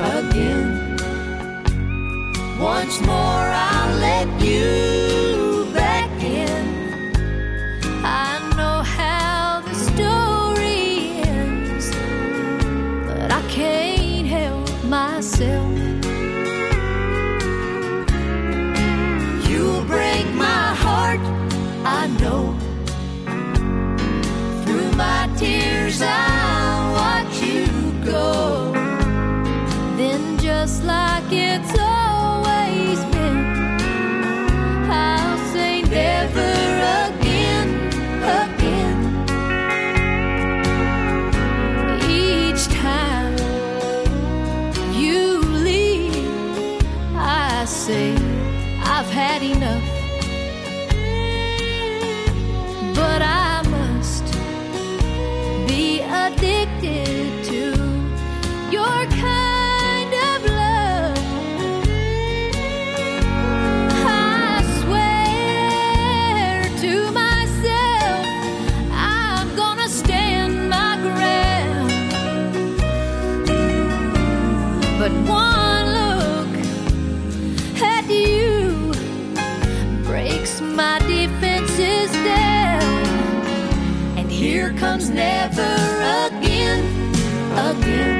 again. Once more I'll let you back in. I know how the story ends, but I can't help myself. You'll break my heart, I know. Through my tears I'll watch you go. Then just like it's always been, I'll say never again, again. Each time you leave, I say I've had enough. But I must be addicted to your kind of love. I swear to myself I'm gonna stand my ground. But one look at you breaks my defenses down. And here comes never again, again.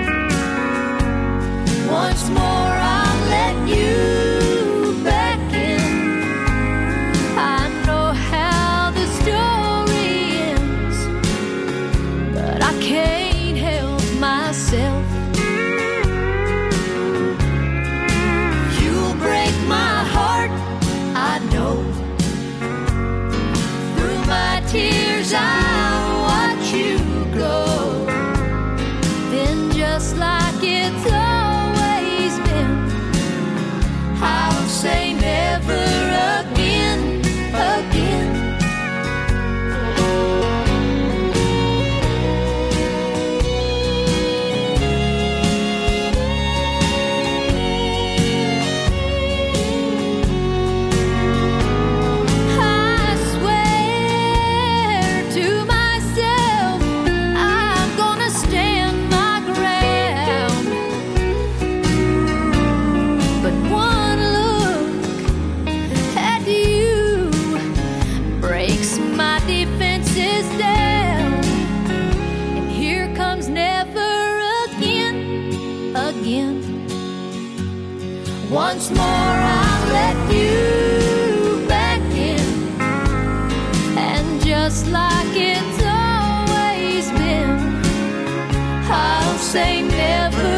Once more I'll let you back in. I know how the story ends, but I can't help myself. You'll break my heart, I know. Through my tears I'll watch you go. Then just like it's always been, I'll say never again, again. I swear to myself I'm gonna stand my ground. But one look at you breaks my defenses down. And here comes never again, again. Once more I'll let you back in. And just like it's always been, I'll say never